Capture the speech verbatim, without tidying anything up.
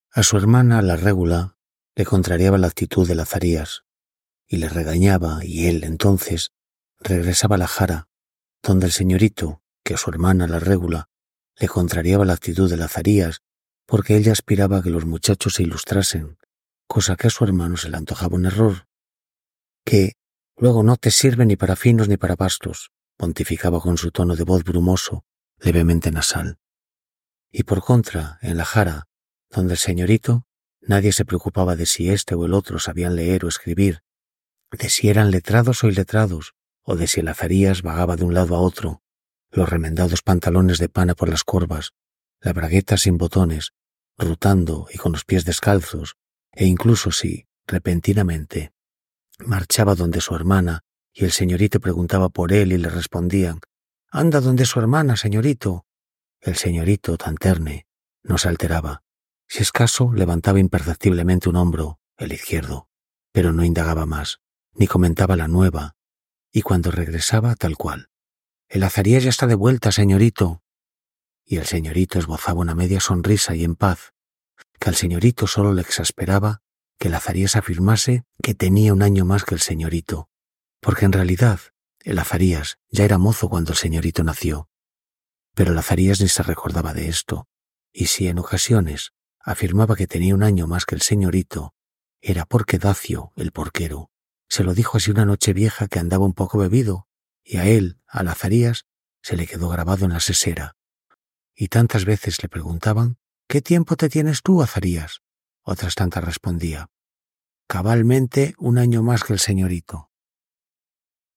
A su hermana, la Régula, le contrariaba la actitud de Lazarías y le regañaba, y él, entonces, regresaba a la jara, donde el señorito, que a su hermana, la Régula, le contrariaba la actitud de Lazarías porque ella aspiraba a que los muchachos se ilustrasen, cosa que a su hermano se le antojaba un error, que luego no te sirve ni para finos ni para bastos, pontificaba con su tono de voz brumoso, levemente nasal. Y por contra, en la jara, donde el señorito, nadie se preocupaba de si éste o el otro sabían leer o escribir, de si eran letrados o iletrados, o de si el Lazarías vagaba de un lado a otro, los remendados pantalones de pana por las corvas, la bragueta sin botones, rutando y con los pies descalzos, e incluso si, repentinamente, marchaba donde su hermana y el señorito preguntaba por él y le respondían: «Anda donde su hermana, señorito». El señorito, tan terne, no se alteraba. Si escaso, levantaba imperceptiblemente un hombro, el izquierdo, pero no indagaba más, ni comentaba la nueva, y cuando regresaba, tal cual: «El Lazarías ya está de vuelta, señorito». Y el señorito esbozaba una media sonrisa y en paz, que al señorito solo le exasperaba que Lazarías afirmase que tenía un año más que el señorito, porque en realidad el Lazarías ya era mozo cuando el señorito nació. Pero Lazarías ni se recordaba de esto, y si en ocasiones afirmaba que tenía un año más que el señorito, era porque Dacio, el porquero, se lo dijo así una noche vieja que andaba un poco bebido, y a él, a Lazarías, se le quedó grabado en la sesera. Y tantas veces le preguntaban: «¿Qué tiempo te tienes tú, Lazarías?». Otras tantas respondía: «Cabalmente un año más que el señorito».